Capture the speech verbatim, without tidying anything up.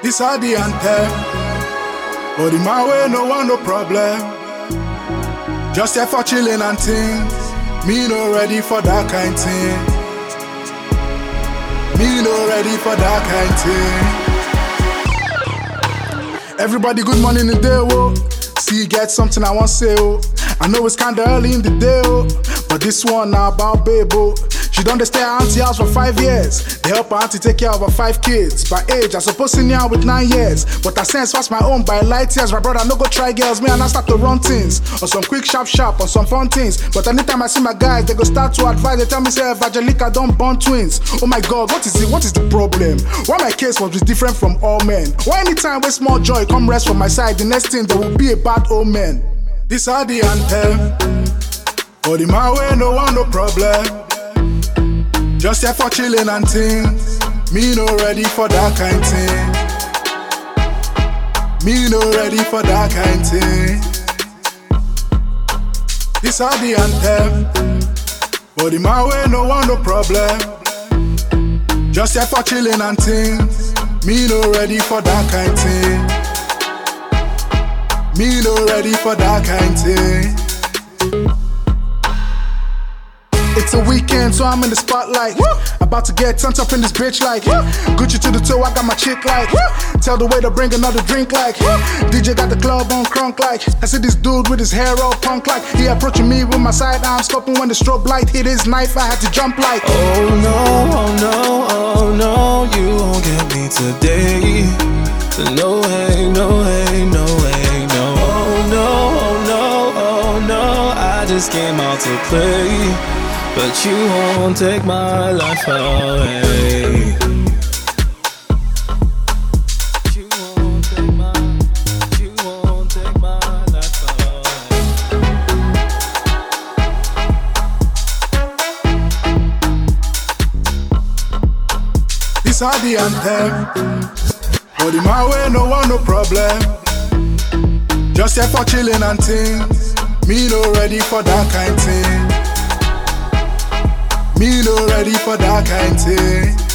This are the anthem. But in my way, no one, no problem. Just here for chilling and things. Me no ready for that kind thing. Me no ready for that kind thing. Everybody, good morning in the day, whoa. See, you get something I want to say, oh. I know it's kinda early in the day, oh. But this one now about babe, oh. She done stay at auntie house for five years. They help her auntie take care of her five kids. By age, I supposed to now with nine years. But I sense fast my own by light years. My brother no go try girls, me and I start to run things. On some quick, sharp, sharp, on some fun things. But anytime I see my guys, they go start to advise. They tell me, say, Evangelica don't born twins. Oh my God, what is it? What is the problem? Why my case must be different from all men? Why anytime with small joy come rest from my side, the next thing there will be a bad omen? This are the anthem. But in my way, no one, no problem. Just here for chilling and things. Me no ready for that kind thing. Me no ready for that kind thing. This are the anthem. But in my way, no one, no problem. Just here for chilling and things. Me no ready for that kind thing. Me no ready for that kind thing. It's a weekend, so I'm in the spotlight. Woo! About to get turned up in this bitch like Woo! Gucci to the toe, I got my chick like Woo! Tell the waiter bring another drink like Woo! D J got the club on crunk like I see this dude with his hair all punk like he approaching me with my side arm scoping. When the strobe light hit his knife, I had to jump like oh no, oh no, oh no, you won't get me today. No way, no way, no way, no. Oh no, oh no, oh no, I just came out to play. But you won't take my life away. You won't take my, you won't take my life away. This are the anthem. But in my way, no one, no problem. Just here for chilling and things. Me no ready for that kind thing. Me no ready for that kind thing.